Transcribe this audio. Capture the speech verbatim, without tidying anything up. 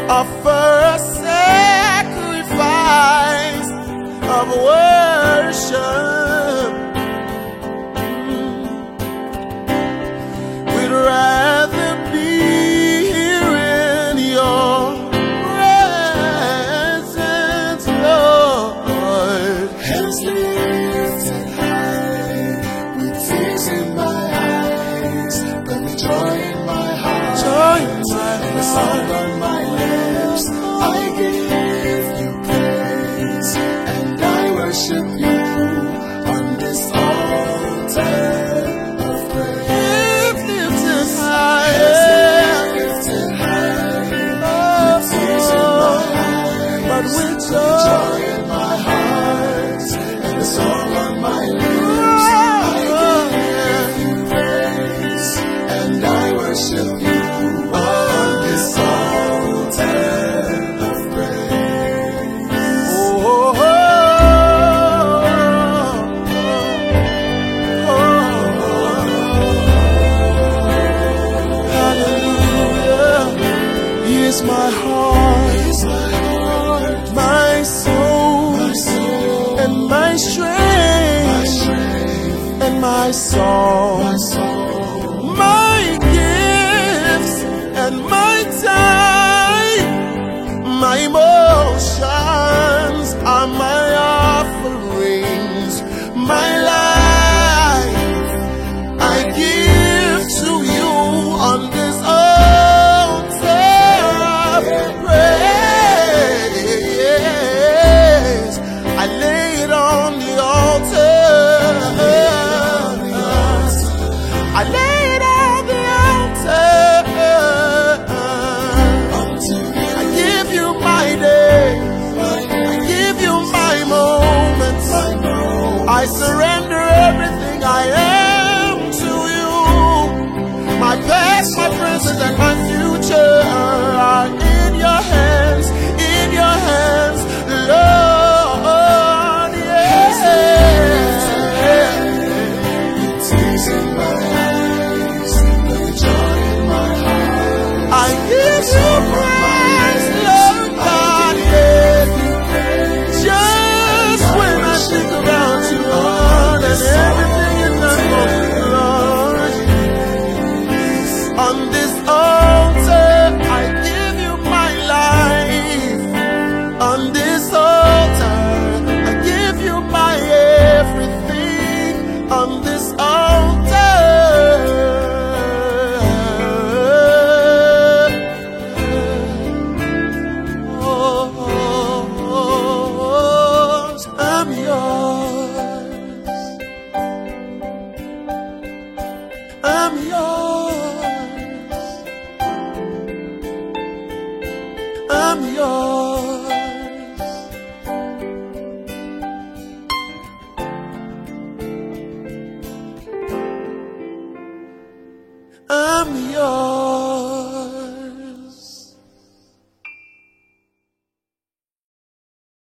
offer a sacrifice of worship. We'd rather be here in your presence, Lord. Hands lifted high, with tears in my eyes, but with joy in my heart, Joy in my and a song on my lips. I give you praise, and I worship you on this altar of praise. Lifted high, Hands lifted high, with tears in my eyes, but with with joy. joy in my heart, and a song on my lips. I give you praise, and I worship you on this altar of praise. Oh, oh, oh, oh, hallelujah. Here's my heart, Here's my heart, my soul, my soul, and my my strength, strength, and my song, my soul, my gifts and my time, my emotions are my offerings, my life I give to you on this altar of praise. I lay it on the altar. I lay it on the altar. I give you my days. I give you my moments. I surrender everything I am to you. My past, my present, and my future are in your hands, in your hands, Lord. Yes. tears in my eyes, but with joy in my heart. I give you praise, Lord God, yes. Just when I think about you, Lord, and everything you've done for me, Lord. On this altar, I give you my life. On this altar, I give you my everything. On this altar. I'm yours. I'm yours. I'm yours. I'm yours.